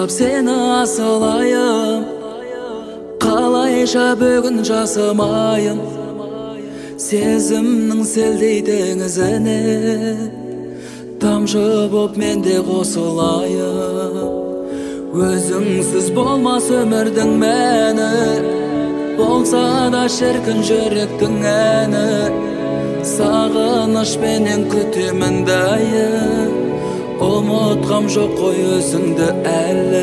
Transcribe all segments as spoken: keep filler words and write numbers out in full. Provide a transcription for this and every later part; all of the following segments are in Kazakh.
сағынып сені асылайым, қалайша бүгін жасымайын. Сезімнің селдей теңізіне тамшы боп менде қосылайын. Өзіңсіз болмас өмірдің мәні, болса да шіркін жүректің әні. Сағынышпенен күтемін дайым, ұмытқам жоқ қой өзіңді әлі.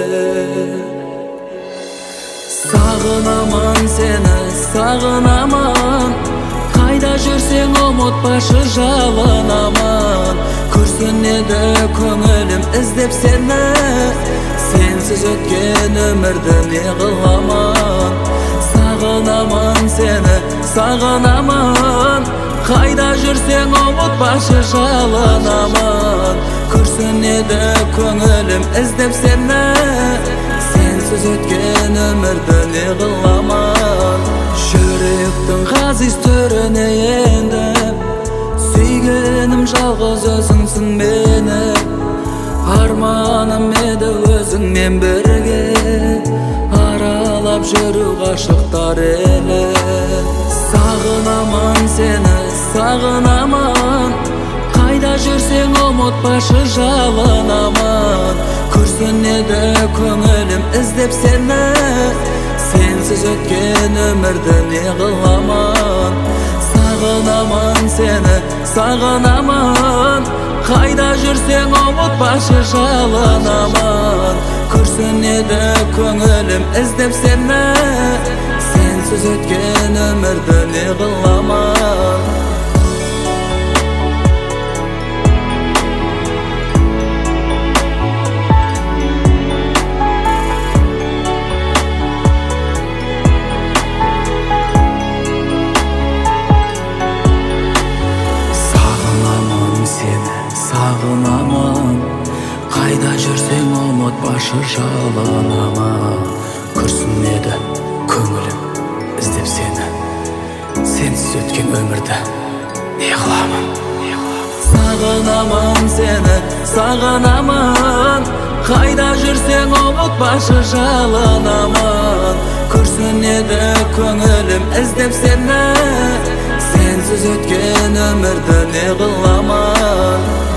Сағынамын сені, сағынамын, қайда жүрсең ұмытпашы жалынамын. Күрсінеді көңілім іздеп сені, сенсіз өткен өмірді не қыламын. Сағынамын сені, сағынамын, қайда жүрсең ұмытпашы жалынамын. Күрсінеді көңілім іздеп сені, сенсіз өткен өмірді не қыламын. Жүректің ғазиз түріне енді, сүйгенім жалғыз өзіңсің мені. Арманым еді өзіңмен бірге, аралап жүру ғашықтар елі. Сағынамын сені, сағынамын, қайда жүрсең ұмытпашы жалынамын. Күрсінеді көңілім іздеп сені, сенсіз өткен өмірді не қыламын. Сағынамын сені, сағынамын, қайда жүрсең ұмытпашы жалынамын. Күрсінеді көңілім іздеп сені, сенсіз өткен өмірді не қыламын. Сағынамын, қайда жүрсең ұмытпашы жалынамын. Күрсінеді көңілім іздеп сені, сенсіз өткен өмірді не қыламын. Сағынамын сені, сағынамын, қайда жүрсең ұмытпашы жалынамын. Күрсінеді көңілім іздеп сені, сенсіз өткен өмірді не қыламын.